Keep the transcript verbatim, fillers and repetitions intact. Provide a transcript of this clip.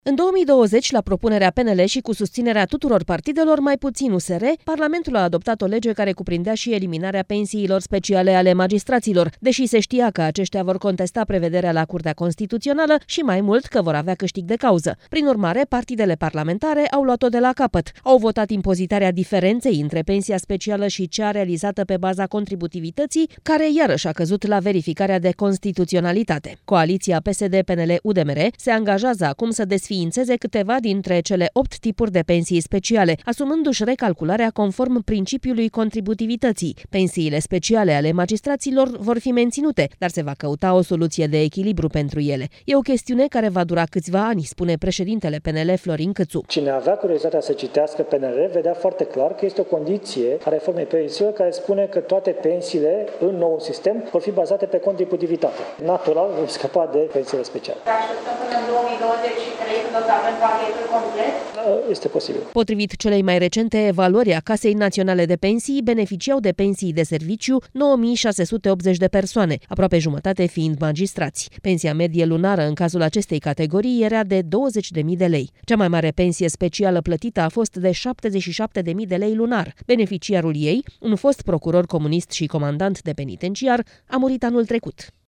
În două mii douăzeci, la propunerea P N L și cu susținerea tuturor partidelor, mai puțin U S R, Parlamentul a adoptat o lege care cuprindea și eliminarea pensiilor speciale ale magistraților, deși se știa că aceștia vor contesta prevederea la Curtea Constituțională și mai mult că vor avea câștig de cauză. Prin urmare, partidele parlamentare au luat-o de la capăt. Au votat impozitarea diferenței între pensia specială și cea realizată pe baza contributivității, care iarăși a căzut la verificarea de constituționalitate. Coaliția P S D P N L U D M R se angajează acum să desființeze câteva dintre cele opt tipuri de pensii speciale, asumându-și recalcularea conform principiului contributivității. Pensiile speciale ale magistraților vor fi menținute, dar se va căuta o soluție de echilibru pentru ele. E o chestiune care va dura câțiva ani, spune președintele P N L Florin Cîțu. Cine avea curiozitatea să citească P N L vedea foarte clar că este o condiție a reformei pensiilor care spune că toate pensiile în nou sistem vor fi bazate pe contributivitate. Natural, vom scăpa de pensiile speciale. Așteptăm până în două mii douăzeci și trei când o să avem pachetul complet? Este posibil. Potrivit celei mai recente evaluări a Casei Naționale de Pensii, beneficiau de pensii de serviciu nouă mii șase sute optzeci de persoane, aproape jumătate fiind magistrați. Pensia medie lunară în cazul acestei categorii era de douăzeci de mii de lei. Cea mai mare pensie specială plătită a fost de șaptezeci și șapte de mii de lei lunar. Beneficiarul ei, un fost procuror comunist și comandant de penitenciar, a murit anul trecut.